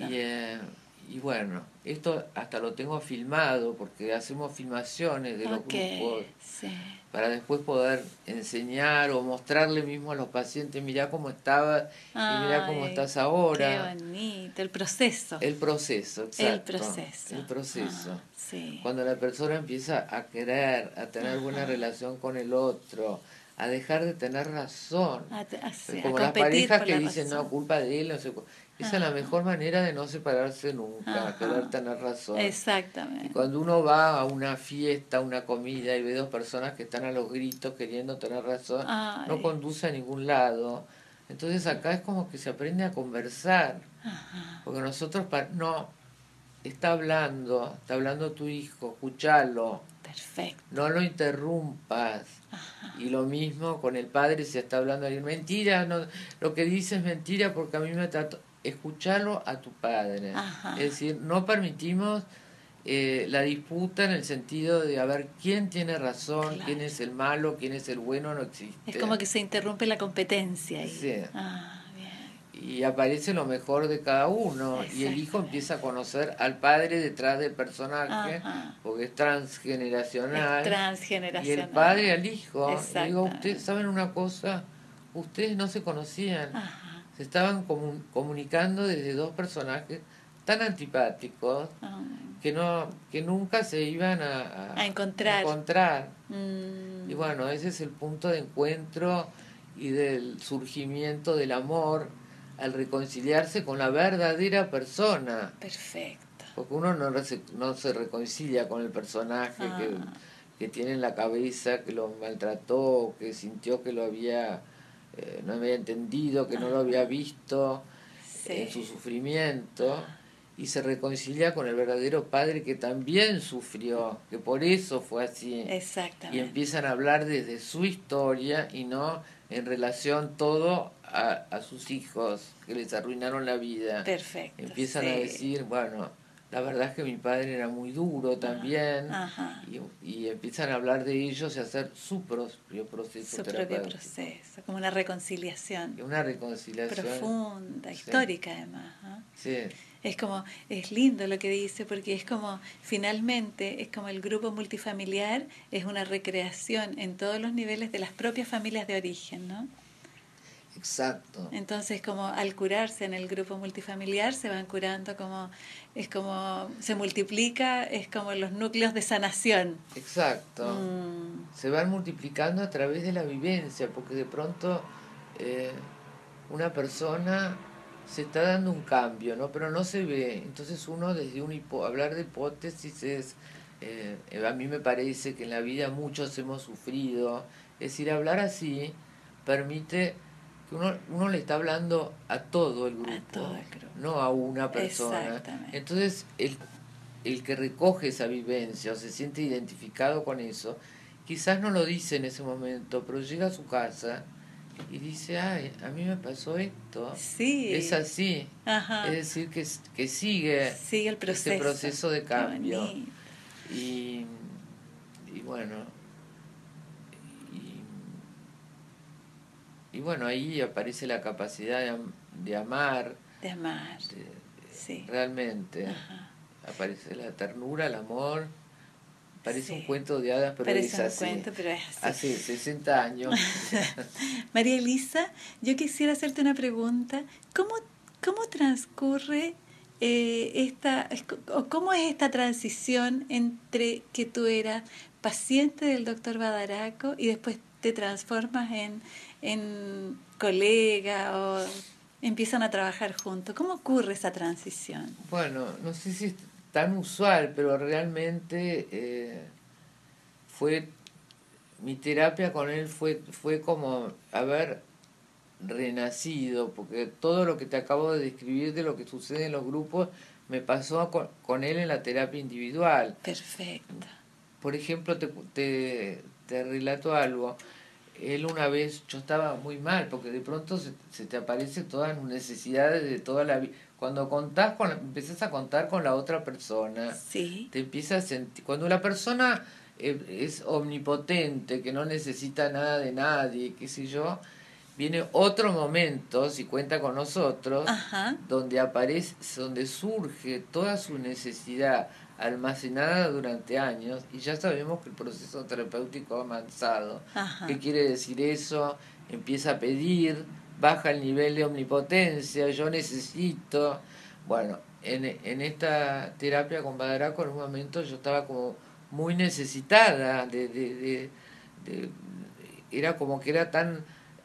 Y bueno, esto hasta lo tengo filmado porque hacemos filmaciones de los grupos para después poder enseñar o mostrarle mismo a los pacientes: mirá cómo estabas y mirá cómo estás ahora. Qué bonito, el proceso. El proceso, exacto. El proceso. Sí. Cuando la persona empieza a querer, a tener buena relación con el otro, a dejar de tener razón. Como las parejas que dicen: no, culpa de él, no sé. Esa es la mejor manera de no separarse nunca, querer tener razón. Exactamente. Y cuando uno va a una fiesta, a una comida y ve 2 personas que están a los gritos queriendo tener razón, no conduce a ningún lado. Entonces acá es como que se aprende a conversar. Porque nosotros, no, está hablando tu hijo, escuchalo. Perfecto. No lo interrumpas. Y lo mismo con el padre, si está hablando alguien: mentira, no, lo que dice es mentira porque a mí me trató. Escucharlo a tu padre. Es decir, no permitimos la disputa en el sentido de a ver quién tiene razón, claro, quién es el malo, quién es el bueno, no existe. Es como que se interrumpe la competencia ahí. Sí. Bien. Y aparece lo mejor de cada uno y el hijo empieza a conocer al padre detrás del personaje, porque es transgeneracional. Y el padre al hijo. Y digo: ustedes saben una cosa, ustedes no se conocían. Se estaban comunicando desde 2 personajes tan antipáticos que nunca se iban a encontrar. Y bueno, ese es el punto de encuentro y del surgimiento del amor al reconciliarse con la verdadera persona. Perfecto. Porque uno no se reconcilia con el personaje que tiene en la cabeza, que lo maltrató, que sintió que lo había... no había entendido, que no lo había visto en su sufrimiento, y se reconcilia con el verdadero padre que también sufrió, que por eso fue así. Exactamente. Y empiezan a hablar desde su historia y no en relación todo a sus hijos que les arruinaron la vida. Perfecto. Empiezan a decir: bueno, la verdad es que mi padre era muy duro también. Y empiezan a hablar de ellos y a hacer su propio proceso terapéutico. Su propio proceso, como una reconciliación. Una reconciliación profunda, histórica además. Sí. Es lindo lo que dice, porque es como, finalmente, es como el grupo multifamiliar es una recreación en todos los niveles de las propias familias de origen, ¿no? Exacto. Entonces, como al curarse en el grupo multifamiliar, se van curando es como se multiplica, es como los núcleos de sanación. Exacto. Se van multiplicando a través de la vivencia, porque de pronto una persona se está dando un cambio, ¿no? Pero no se ve. Entonces uno desde hablar de hipótesis es... a mí me parece que en la vida muchos hemos sufrido. Es decir, hablar así permite... que uno le está hablando a todo el grupo, no a una persona. Entonces el que recoge esa vivencia o se siente identificado con eso, quizás no lo dice en ese momento, pero llega a su casa y dice: ay, a mí me pasó esto. Sí. Es así. Es decir, que sigue el proceso. Ese proceso de cambio. Y bueno, y bueno, ahí aparece la capacidad de amar. De amar, Realmente. Aparece la ternura, el amor. Parece un cuento de hadas, pero es así. Cuento, pero es así. Hace 60 años. María Elisa, yo quisiera hacerte una pregunta. ¿Cómo transcurre ¿cómo es esta transición entre que tú eras paciente del doctor Badaraco y después te transformas en colega o empiezan a trabajar juntos? ¿Cómo ocurre esa transición? Bueno, no sé si es tan usual, pero realmente mi terapia con él fue como haber renacido, porque todo lo que te acabo de describir de lo que sucede en los grupos me pasó con él en la terapia individual. Perfecto. Por ejemplo, te relato algo. Él una vez, yo estaba muy mal, porque de pronto se te aparecen todas las necesidades de toda la vida. Cuando empezás a contar con la otra persona, sí, te empiezas a sentir, cuando la persona es omnipotente, que no necesita nada de nadie, qué sé yo, viene otro momento, si cuenta con nosotros, ajá, donde surge toda su necesidad almacenada durante años, y ya sabemos que el proceso terapéutico ha avanzado. ajá. ¿Qué quiere decir eso? Empieza a pedir, baja el nivel de omnipotencia, yo necesito. Bueno, en esta terapia con Badaraco, en un momento yo estaba como muy necesitada era como que era tan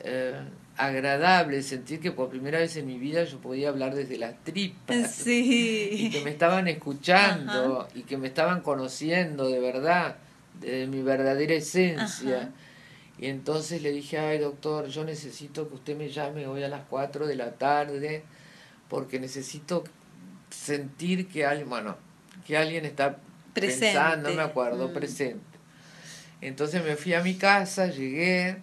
agradable sentir que por primera vez en mi vida yo podía hablar desde las tripas. Sí. Y que me estaban escuchando. Ajá. Y que me estaban conociendo de verdad, de mi verdadera esencia. Ajá. Y entonces le dije, ay doctor, yo necesito que usted me llame hoy a las 4 de la tarde porque necesito sentir que alguien está Presente. pensando, no me acuerdo, presente. Entonces me fui a mi casa, llegué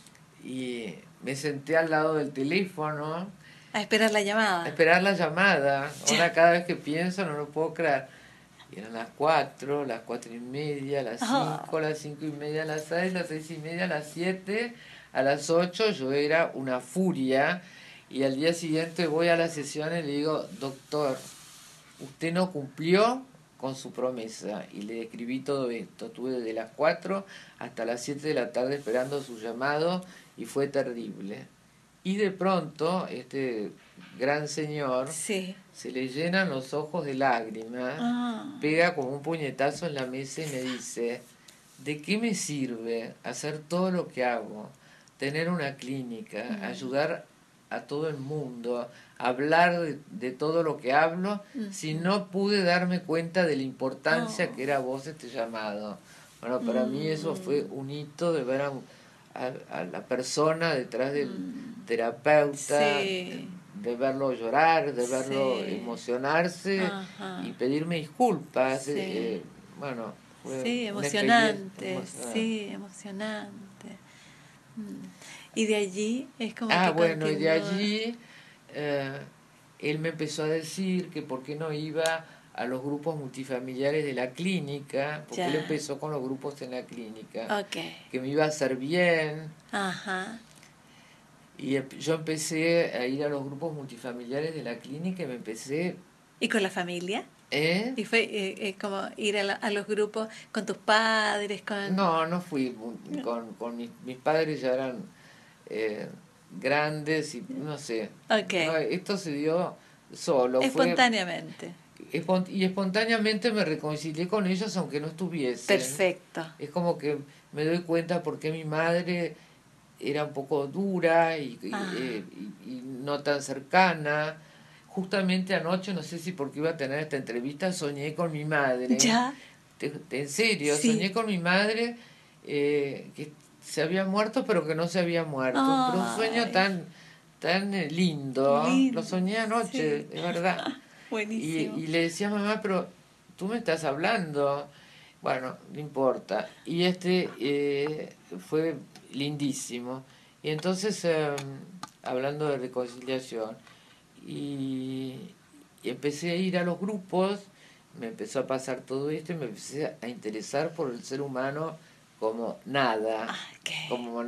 y me senté al lado del teléfono. A esperar la llamada. A esperar la llamada. Ahora cada vez que pienso no lo puedo creer. Y eran las 4, las 4:30, las 5, las 5:30, las 6, las 6:30, las 7, a las 8 yo era una furia. Y al día siguiente voy a la sesión y le digo, doctor, usted no cumplió con su promesa. Y le escribí todo esto. Estuve desde las 4 hasta las 7 de la tarde esperando su llamado y fue terrible. Y de pronto este gran señor sí. se le llenan los ojos de lágrimas, pega como un puñetazo en la mesa y me dice, ¿de qué me sirve hacer todo lo que hago? Tener una clínica, ayudar a todo el mundo, hablar de todo lo que hablo, si no pude darme cuenta de la importancia que era vos este llamado. Bueno, para mí eso fue un hito de ver a la persona detrás del terapeuta, sí. de verlo llorar, de verlo emocionarse. Ajá. Y pedirme disculpas. Sí. Bueno, fue sí, emocionante. Sí, emocionante. Y de allí es como que bueno, continúa. Y de allí él me empezó a decir que por qué no iba a los grupos multifamiliares de la clínica, porque él empezó con los grupos en la clínica, que me iba a hacer bien. Ajá. Y yo empecé a ir a los grupos multifamiliares de la clínica y me empecé... ¿Y con la familia? ¿Eh? ¿Y fue como ir a los grupos con tus padres? No fui con mis padres, ya eran grandes y no sé. No, esto se dio solo. Espontáneamente. Y espontáneamente me reconcilié con ellos aunque no estuviesen. Perfecto. Es como que me doy cuenta porque mi madre era un poco dura y no tan cercana. Justamente anoche, no sé si porque iba a tener esta entrevista, soñé con mi madre. ¿Ya? En serio, sí. Soñé con mi madre que se había muerto pero que no se había muerto. Pero un sueño tan lindo. Lo soñé anoche, de verdad. Buenísimo. Y le decía a mamá, pero tú me estás hablando. Bueno, no importa. Y fue lindísimo. Y entonces, hablando de reconciliación, y empecé a ir a los grupos, me empezó a pasar todo esto y me empecé a interesar por el ser humano como nada, como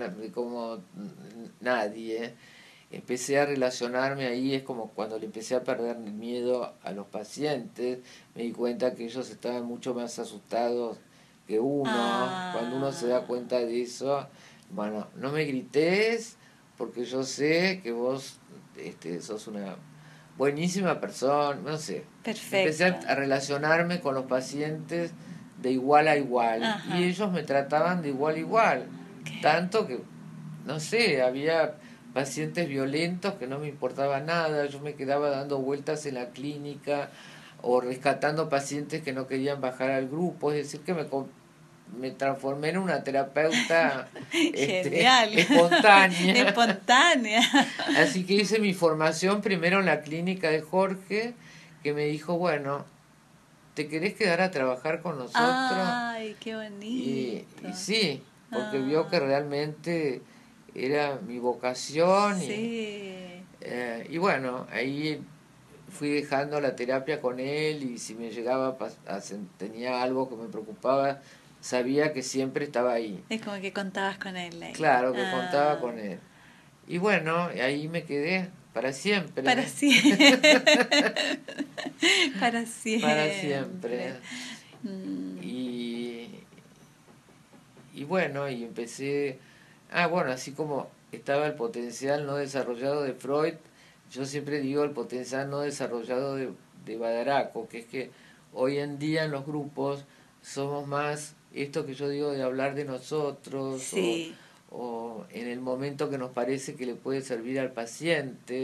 nadie. Empecé a relacionarme ahí, es como cuando le empecé a perder el miedo a los pacientes, me di cuenta que ellos estaban mucho más asustados que uno. Cuando uno se da cuenta de eso, bueno, no me grites porque yo sé que vos sos una buenísima persona, no sé. Perfecto. Empecé a relacionarme con los pacientes de igual a igual. Ajá. Y ellos me trataban de igual a igual. Tanto que, no sé, había pacientes violentos que no me importaba nada, yo me quedaba dando vueltas en la clínica o rescatando pacientes que no querían bajar al grupo, es decir, que me transformé en una terapeuta Genial. espontánea. Espontánea. Así que hice mi formación primero en la clínica de Jorge, que me dijo, bueno, ¿te querés quedar a trabajar con nosotros? Ay, qué bonito. Y sí, porque vio que realmente era mi vocación. Sí. Y bueno, ahí fui dejando la terapia con él, y si me llegaba tenía algo que me preocupaba, sabía que siempre estaba ahí. Es como que contabas con él ahí. Claro, que contaba con él. Y bueno, ahí me quedé para siempre. Para siempre. Para siempre. Para siempre. Y bueno, y empecé... bueno, así como estaba el potencial no desarrollado de Freud, yo siempre digo el potencial no desarrollado de Badaraco, que es que hoy en día en los grupos somos más esto que yo digo de hablar de nosotros, sí. o en el momento que nos parece que le puede servir al paciente.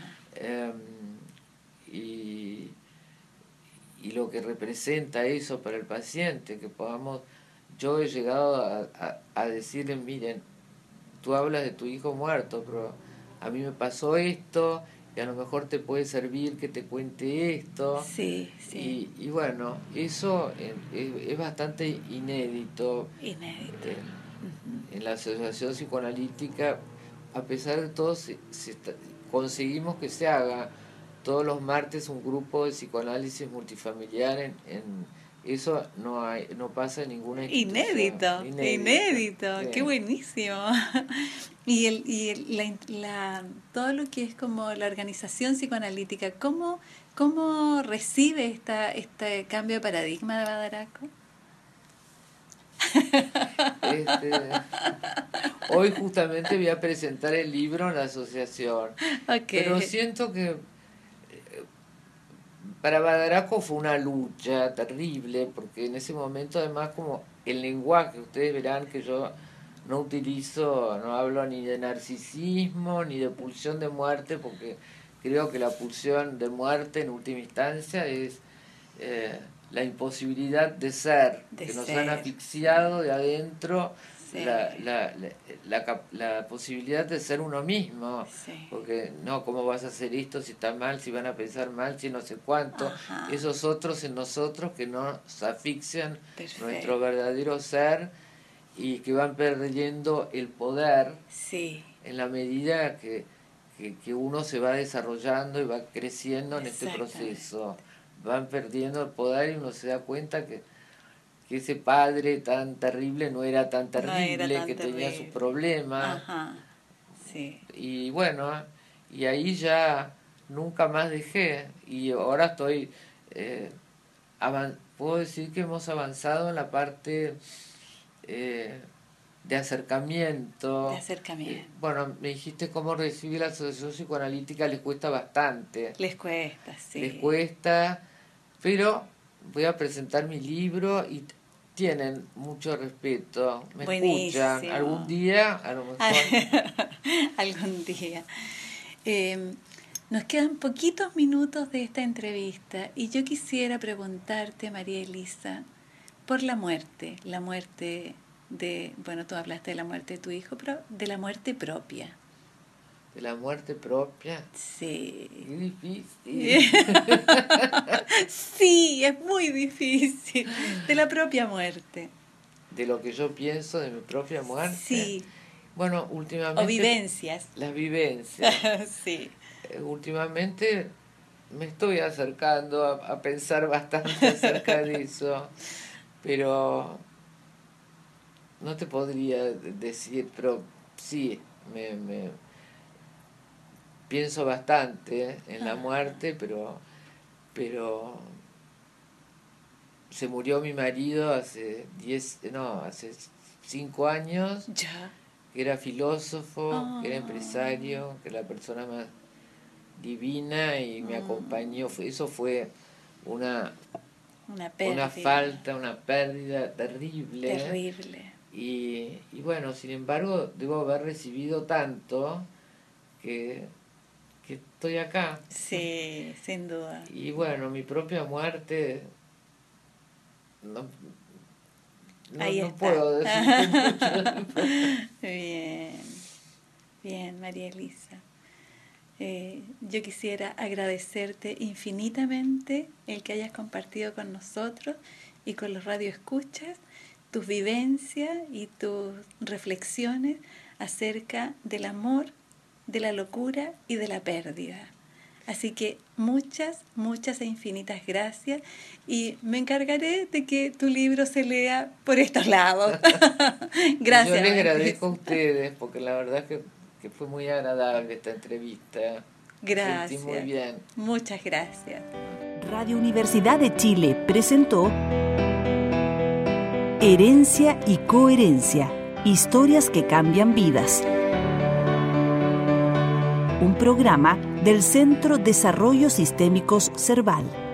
Y lo que representa eso para el paciente, que podamos... Yo he llegado a decirle, miren, tú hablas de tu hijo muerto, pero a mí me pasó esto, y a lo mejor te puede servir que te cuente esto. Sí, sí. Y bueno, eso es bastante inédito. Inédito. En la asociación psicoanalítica, a pesar de todo, conseguimos que se haga todos los martes un grupo de psicoanálisis multifamiliar eso no pasa en ninguna institución. Inédito. Sí. Qué buenísimo. Y todo lo que es como la organización psicoanalítica, ¿cómo recibe este cambio de paradigma de Badaraco? Hoy justamente voy a presentar el libro en la asociación. Okay. Pero siento que para Badaraco fue una lucha terrible, porque en ese momento además como el lenguaje, ustedes verán que yo no hablo ni de narcisismo ni de pulsión de muerte, porque creo que la pulsión de muerte en última instancia es la imposibilidad de ser, que nos han asfixiado de adentro. Sí. La posibilidad de ser uno mismo, sí. Porque no, ¿cómo vas a hacer esto si está mal, si van a pensar mal, si no sé cuánto? Ajá. Esos otros en nosotros que nos asfixian. Perfecto. Nuestro verdadero ser, y que van perdiendo el poder. Sí. En la medida que uno se va desarrollando y va creciendo en este proceso, van perdiendo el poder, y uno se da cuenta que ese padre tan terrible no era tan terrible, que tenía sus problemas. Ajá. Sí. Y bueno, y ahí ya nunca más dejé, y ahora estoy, puedo decir que hemos avanzado en la parte de acercamiento. Bueno, me dijiste cómo recibir la asociación psicoanalítica, les cuesta bastante. Les cuesta, sí. Les cuesta, pero voy a presentar mi libro y tienen mucho respeto, me escuchan. Algún día, a lo mejor. Algún día. Nos quedan poquitos minutos de esta entrevista, y yo quisiera preguntarte, María Elisa, por la muerte bueno, tú hablaste de la muerte de tu hijo, pero de la muerte propia. ¿De la muerte propia? Sí. Qué difícil. Sí, es muy difícil. De la propia muerte. ¿De lo que yo pienso de mi propia muerte? Sí. Bueno, últimamente... O vivencias. Las vivencias. Sí. Últimamente me estoy acercando a pensar bastante acerca de eso, pero no te podría decir, pero sí, me pienso bastante en la muerte, pero se murió mi marido hace 5 años. Ya. Que era filósofo, que era empresario, que era la persona más divina y me acompañó. Eso fue una pérdida terrible. Terrible. Y bueno, sin embargo, debo haber recibido tanto que estoy acá. Sí, sin duda. Y bueno, mi propia muerte, no puedo decir mucho. Bien, María Elisa. Yo quisiera agradecerte infinitamente el que hayas compartido con nosotros y con los radioescuchas tus vivencias y tus reflexiones acerca del amor, de la locura y de la pérdida. Así que muchas e infinitas gracias, y me encargaré de que tu libro se lea por estos lados. Gracias. Yo les agradezco a ustedes, porque la verdad es que fue muy agradable esta entrevista. Gracias. Me sentí muy bien. Muchas gracias. Radio Universidad de Chile presentó Herencia y Coherencia, historias que cambian vidas. Un programa del Centro Desarrollos Sistémicos Serval.